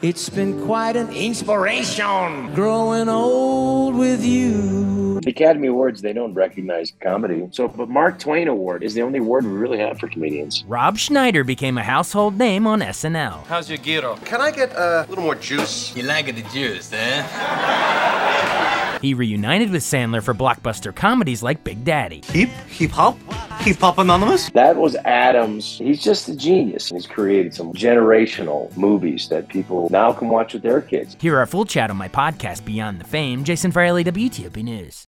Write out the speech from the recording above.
It's been quite an inspiration growing old with you. The Academy Awards, they don't recognize comedy. But Mark Twain Award is the only award we really have for comedians. Rob Schneider became a household name on SNL. How's your gyro? Can I get a little more juice? You like the juice, eh? He reunited with Sandler for blockbuster comedies like Big Daddy. Hip hop anonymous? That was Adams. He's just a genius. He's created some generational movies that people now can watch with their kids. Hear our full chat on my podcast, Beyond the Fame. Jason Farley, WTOP News.